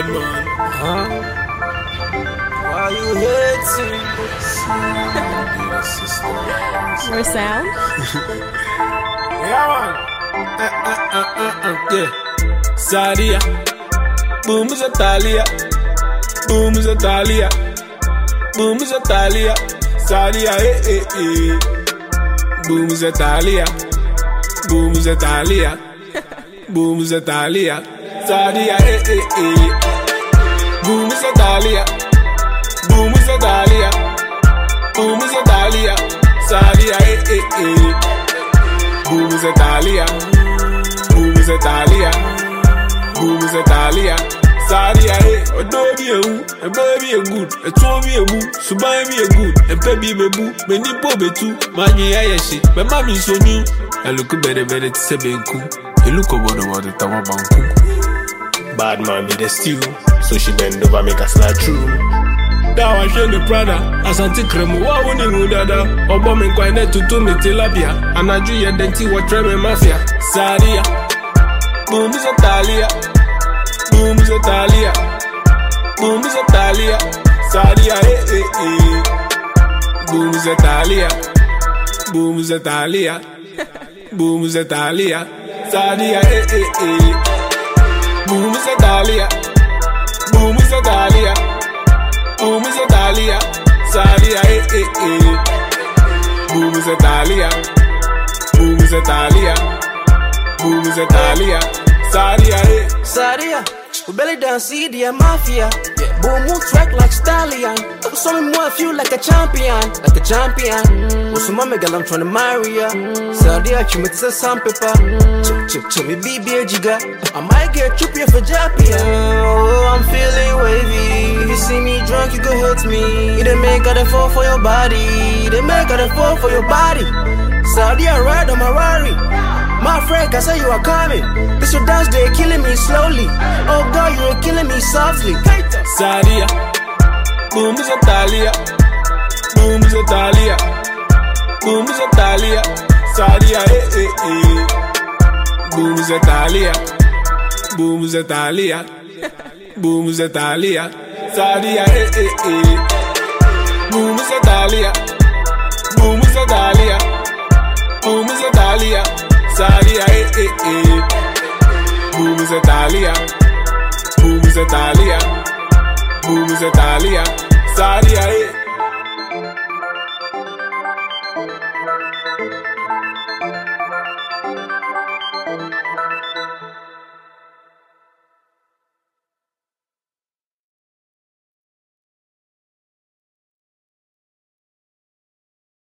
bad man. Why you hating? More sound? Yeah, man. Yeah. Sadia. Boom is a Talia. Boom is a Talia. Boom is a Talia. Sadia, Boom is a Talia. Boom is a Talia. Boom is a Talia. Sadia, Boom is a Talia. Boom is a Talia. Boom is a Talia. Sadia, Boom is a Talia. Boom is a Talia. Boom is a Talia. Sadia, Adobe, a baby a good, a Toby a boo, Subai be a good, and Pebby a boo, many pobe too, Mani Ayashi, but mammy so new. I look better to say cool. You look about the Tower Banku. Bad man be the stew, so she bend over, make us slide through. Now I share the Prada, as I take Remo, what would you dada? Or bombing quite net to me tilapia, and I do your denti what treme mafia. Sadia, boom is a Talia. Boom is a Talia. Boom is a Talia. Sadia, Boom is a Talia. Boom is a Talia. Boom is a Talia. Sadia, Boom is a Talia. Boom is a Talia. Boom is a Talia. Sadia, Boom is a Talia. Boom is a Talia. Boom is a Talia. Sadia, Sadia, we belly down, see the mafia. Boom, move track like stallion. So me more feel like a champion, like a champion. What's my mega? I'm trying to marry ya. Sadia, you make some paper. Chip, me BB jiga. I might get trippy for Jappy. Oh, I'm feeling wavy. If you see me drunk, you go hurt me. They make a fall for your body. They make a fall for your body. Sadia, ride on my Rari. My friend, I say you are coming. This your dance, they're killing me slowly. Oh girl, you're killing me softly. Sadia, boom is a Talia. Boom is a Talia. Boom is a Talia. Sadia, Boom is a Talia. Boom is a Talia. Boom is a Talia. Sadia, Boom is a Talia. Boom is a Talia. Boom is a Talia. Sadia, Boom is a Talia. Boom is a Talia. Boom is a Talia. Sadia,